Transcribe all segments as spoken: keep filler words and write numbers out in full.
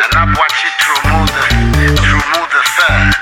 not watch it through move the through move the third.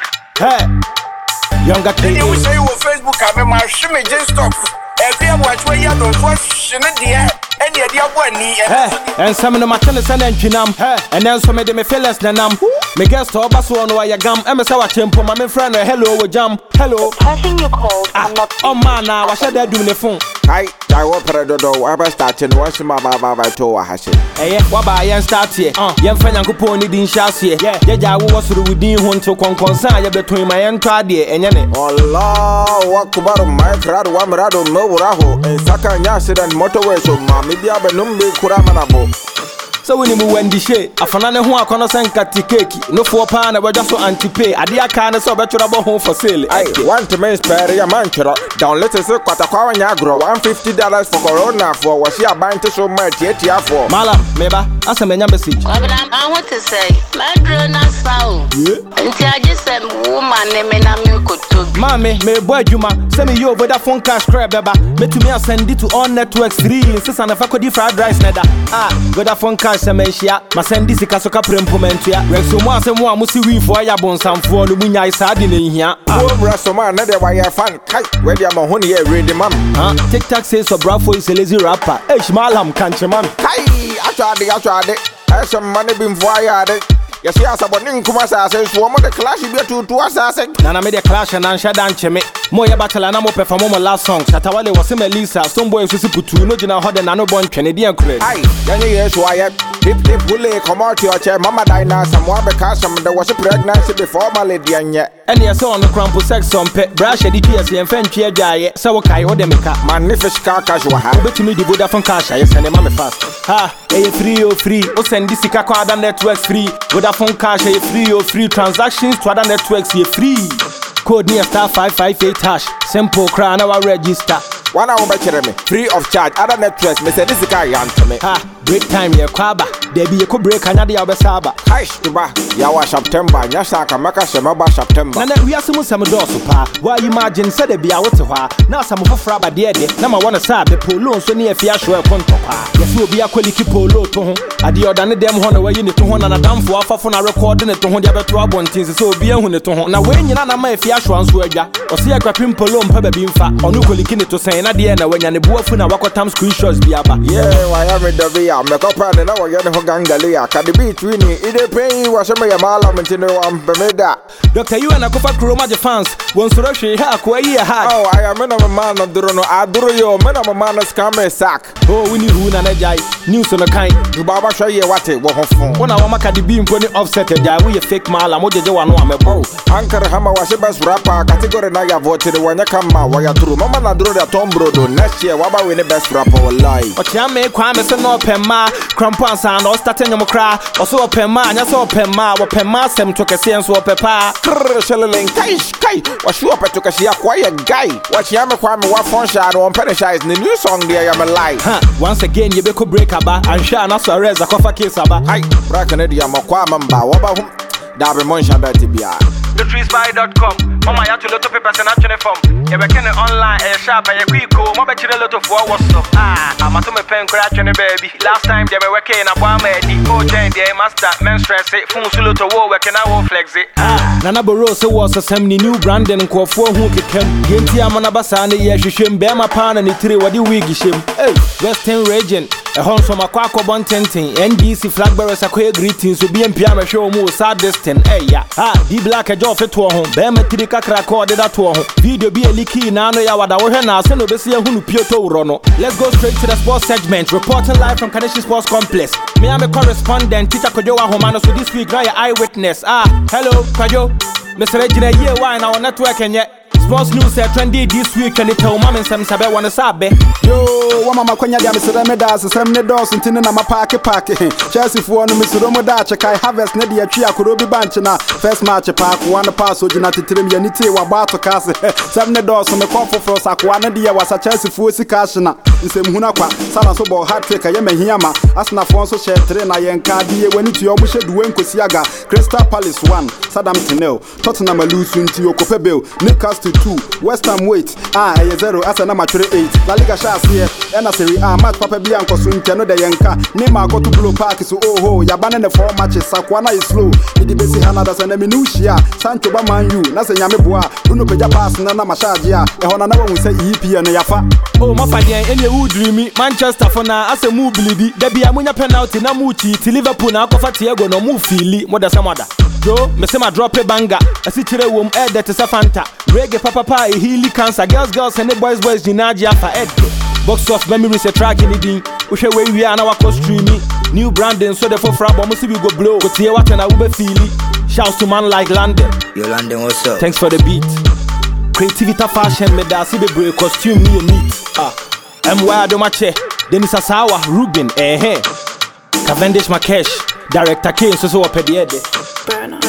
Hey, younger king. You say on Facebook, I'm in my shimmy just stop. Every watch where you don't watch in the air. And the idea one knee. And some of the machines and enginam. And then some of them feel less than them. Me guess to Obaso on why you gum. I'm a sour tempo, my friend. Hello, jam. Hello. Passing your call. I'm not. Oh, man, now I said that doing the phone. Hi, I will put a door. I was starting watching my baba to a hash. Eh, what by Yan start here? Uh, Yan Fanyanko Pony didn't shout here. Yeah, yeah, I was within one to concern between my end trade and Yanni. Allah, what about my crowd? One rado, no raho, and Saka Yasid and motorway, so Mammy Diabanumbi Kuramanabo. So when you went the shade, a fanana who are connoissant catty cake, no four pound, I was just so anti pay. I dear kind of so better about home for sale. I want to make spare a mantra. Down let us look at a car and agro, one fifty dollars for Corona for what she are buying to so much yet here for. Mala, Meba, answer me message. I want to say, my drone is sound. Until I just said, woman, name and I'm good to Mammy, may boy, Juma, send me you over that phone cash crab, Baba. Me to me, I send it to all networks three, since I'm a faculty fried rice, Neda. Ah, go that phone cash. Sementia, my send this Kasoka Prempomentia, Rexoma, and one must see for Yabon, some for Lumina is hiding in here. Oh, Rassoma, another why I fan kite, where you are Mahoney, ready, mum. Huh? TikTok says so Bravo is a lazy rapper. H Malam, can't you, man? Kai, I tried it, I tried it. I have some money been fired. Yes, yes, about Ninkumasa says, one of the clash you get to two assassins. Nana made a clash and Ansha Dancheme. Moya Batalana mo perform my last song. Satawale was in Melissa, some boys who put two, no dinner hot and nano born Canadian credit. Aye, then yes, why hip hip will come out to your chair, Mamma Dina, some more because there was a pregnancy before my lady and yet. And yes, on the crumple sex on pet, brush, and D S and French here, Jay, so okay, or them magnificent car casual. How bet me the Vodafone cash, I send a mamma fast. Ha, a free or free, or send this Kaka networks free. Vodafone cash, a free or free transactions to other networks, ye free. Code near star five five eight hash. Simple crown our register. One hour by me, free of charge. Other networks, me say this is guy to me. Ha, break time ye kwaba. There be a co break another abesaba. Hi, Stuba, Yawa September, Yasaka Maka Semaba September. And then we are some some doors pa. Why imagine said there be out to her. Now some of fraba dear, number one aside the polo so near Fiasho Contopa. Yes, will be a quality polo to home. At the other them honor where you need to hone and a damn for a phone recording it to home the other trouble and things so be a hundred to home. Now when you're not my Fiasho answer, or see a crapim polo and pebble being fat, or no collikin to say. Na the end when you both funa wako time screenshots be aba. Yeah, why am I the via? Make up and now we get the gangalia. Can the beat winning? It a pain was a mala mentino am bemeda. Doctor, you and a copa chroma fans. Once rush ha kwa ye ha. Oh, I am a man of Durono. I do your man of a man of scam sack. Oh, we need who na jai. News on the kind. The Baba show you what it was phone. When I want to be putting offset a we a fake mala moja one one me bro. Anchor Hammer was the best rapper category na ya voted when you come out where you through. Mama na draw the Tom Brodo. Next year, what about we the best rapper alive? But you make crime is no pema, crampons and all starting your cry. Also a pema, and also pema, what pema, some took a sense of pepper. Shelling, kai, kai, what you up to a quiet guy? What you am a crime, what phone shot on Penisha in the new song there, I'm alive. Huh, once again, you be could break about and shine us a res a coffee case about. Hi, Brackanadia, Maquamamba, what about whom? Dabby Monsha Betibia. the trees buy dot com. Mama, you have to lot of papers and action from. You can online a shop and a quick go. Mama, you a lot of what so. Ah, I'm a to pen crash and a baby. Last time they were working a bomb, the coach and the master, men stress it, Fun Sulu to war, working our flex it. Ah, Nana Barossa was a semi new brand and call for who can. Gentia Manabasani, Yashim, Bama Pan and the three what you wiggish him. Hey, Western region. A home from a quack one tenting, N D C flag bearers are queer greetings to be in Piama show more sad distant. Hey, yeah, ah, the black a job at home, Bama Trika recorded at home. Video be a leaky, Nano Yawada, Wahana, Seno Bessia Hunu Pioto Rono. Let's go straight to the sports segment, reporting live from Kaneshi Sports Complex. Me, I'm a correspondent, Tita Kojoa Homano, so this week, Raya Eyewitness. Ah, hello, Kajo, Mister Regina, year wine, our network, and yet. Sports news are trendy this week and it tell mom and some sabe wanna sabe. Yo, one mama kwanya dia Mister Medas, some ne dos and tinna ma park park. Chelsea for one Mister Romoda Kai harvest ne dia tria kurobi bunch na first match park one pass ojina titrim yanite wa bato case. Some ne dos on the call for sakwa na dia was a Chelsea for si cash na. nsemhuna kwa sala so bo hat trick ye mahiama asna fon so share three na yen ka die wani tu omo hye duwe nkosiaga Crystal Palace one Saddam Tinel Tottenham alusu nti okope bill Newcastle two West Ham wait ah e zero Arsenal matwere eight La Liga Sharks here ena Serie A match papa bia nkoso ntia no de yenka ne ma akoto Blue Park so oho yabane ne four matches sakwana is slow idi besi hanada sana minushia Sancho ba Man U na se nyame boa Bruno peja pass na na mashaje a e hona na wa se E P N yafa oh mafadian ene wo dreamy Manchester for na ase mu bleedi da bia munya penalty na mu chi ti Liverpool na akofa Thiago no mu fili moda samada jo me se ma drop a banger asi kire wom e de te Fanta reggae papa pa e healy cancer girls girls and boys boys jinaji afa ed box of memories a track in din uhwe we wi ana wa streaming new branding so the for frabo mo we go blow go tie what na we be feel shouts to man like London yo London what's up thanks for the beat creativity fashion me da si be break costume me neat ah em wa do ma che Denis Asawa Ruben eh eh Cavendish Makesh Director K so so opede de Burner.